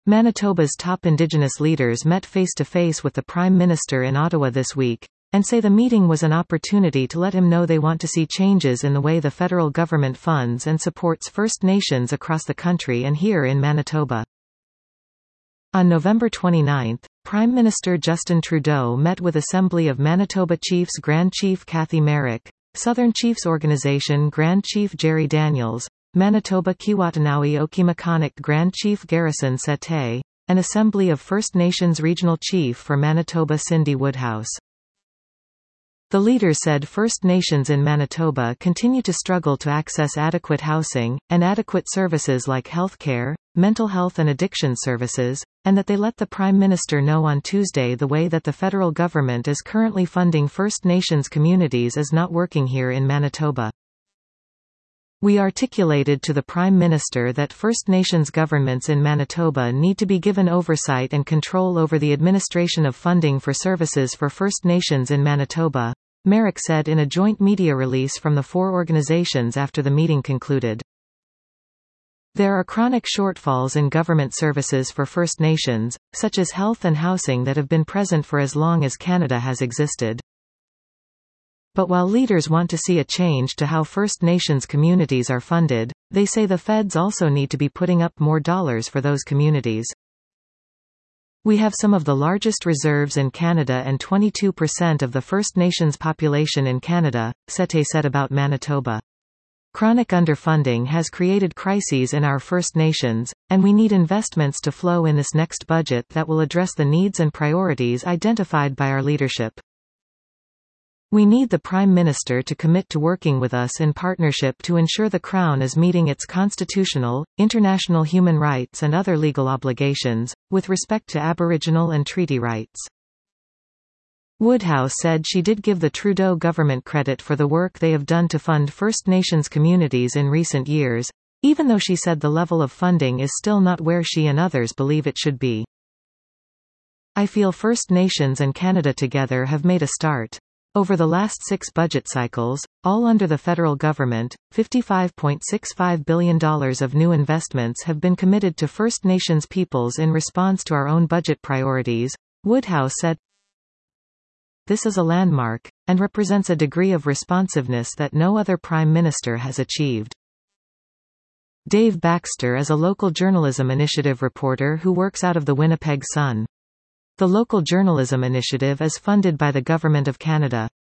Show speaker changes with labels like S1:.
S1: Manitoba's top Indigenous leaders met face-to-face with the Prime Minister in Ottawa this week, and say the meeting was an opportunity to let him know they want to see changes in the way the federal government funds and supports First Nations across the country and here in Manitoba. On November 29, Prime Minister Justin Trudeau met with Assembly of Manitoba Chiefs Grand Chief Kathy Merrick, Southern Chiefs Organization Grand Chief Jerry Daniels, Manitoba Kiiwetinoong Okimakanik Grand Chief Garrison Sete, and Assembly of First Nations Regional Chief for Manitoba Cindy Woodhouse. The leaders said First Nations in Manitoba continue to struggle to access adequate housing, and adequate services like health care, mental health and addiction services, and that they let the Prime Minister know on Tuesday the way that the federal government is currently funding First Nations communities is not working here in Manitoba. We articulated to the Prime Minister that First Nations governments in Manitoba need to be given oversight and control over the administration of funding for services for First Nations in Manitoba, Merrick said in a joint media release from the four organizations after the meeting concluded. There are chronic shortfalls in government services for First Nations, such as health and housing, that have been present for as long as Canada has existed. But while leaders want to see a change to how First Nations communities are funded, they say the feds also need to be putting up more dollars for those communities. We have some of the largest reserves in Canada and 22% of the First Nations population in Canada, Sete said about Manitoba. Chronic underfunding has created crises in our First Nations, and we need investments to flow in this next budget that will address the needs and priorities identified by our leadership. We need the Prime Minister to commit to working with us in partnership to ensure the Crown is meeting its constitutional, international human rights and other legal obligations, with respect to Aboriginal and treaty rights. Woodhouse said she did give the Trudeau government credit for the work they have done to fund First Nations communities in recent years, even though she said the level of funding is still not where she and others believe it should be. I feel First Nations and Canada together have made a start. Over the last 6 budget cycles, all under the federal government, $55.65 billion of new investments have been committed to First Nations peoples in response to our own budget priorities, Woodhouse said. This is a landmark, and represents a degree of responsiveness that no other Prime Minister has achieved. Dave Baxter is a local journalism initiative reporter who works out of the Winnipeg Sun. The Local Journalism Initiative is funded by the Government of Canada.